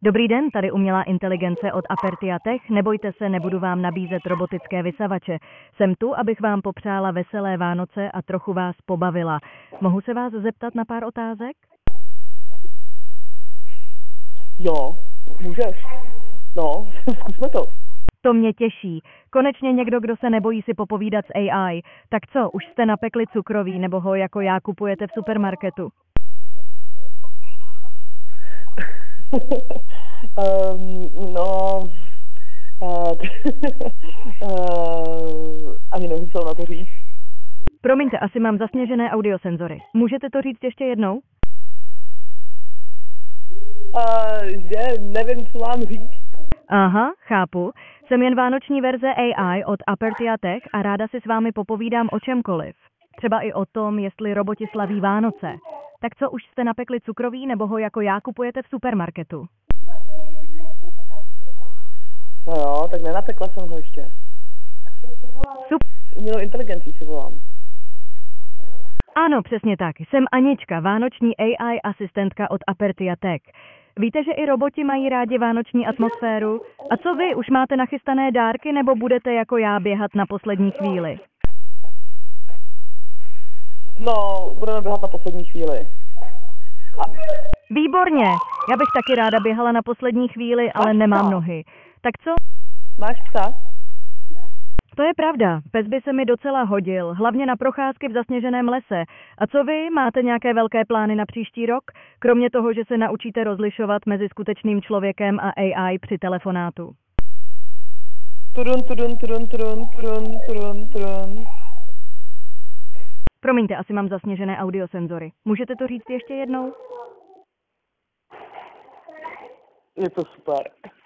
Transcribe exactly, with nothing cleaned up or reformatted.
Dobrý den, tady umělá inteligence od Apertia Tech. Nebojte se, nebudu vám nabízet robotické vysavače. Jsem tu, abych vám popřála veselé Vánoce a trochu vás pobavila. Mohu se vás zeptat na pár otázek? Jo, můžeš. No, zkusme to. To mě těší. Konečně někdo, kdo se nebojí si popovídat s A I. Tak co, už jste napekli cukroví, nebo ho jako já kupujete v supermarketu? um, no, uh, uh, ani nevím, co na to říct. Promiňte, asi mám zasněžené audiosenzory. Můžete to říct ještě jednou? Uh, že nevím, co mám říct. Aha, chápu. Jsem jen vánoční verze A I od Apertia Tech a ráda si s vámi popovídám o čemkoliv. Třeba i o tom, jestli roboti slaví Vánoce. Tak co, už jste napekli cukroví, nebo ho jako já kupujete v supermarketu? No jo, tak nenapekla jsem ho ještě. Super. S umělou inteligencí si volám. Ano, přesně tak. Jsem Anička, vánoční A I asistentka od Apertia Tech. Víte, že i roboti mají rádi vánoční atmosféru? A co vy, už máte nachystané dárky, nebo budete jako já běhat na poslední chvíli? No, budeme běhat na poslední chvíli. A... Výborně! Já bych taky ráda běhala na poslední chvíli, ale Máš nemám psa? nohy. Tak co? Máš psa? To je pravda, pes by se mi docela hodil, hlavně na procházky v zasněženém lese. A co vy, máte nějaké velké plány na příští rok? Kromě toho, že se naučíte rozlišovat mezi skutečným člověkem a A I při telefonátu. Turun, turun, turun, turun, turun, turun, turun. Promiňte, asi mám zasněžené audiosenzory. Můžete to říct ještě jednou? Je to super.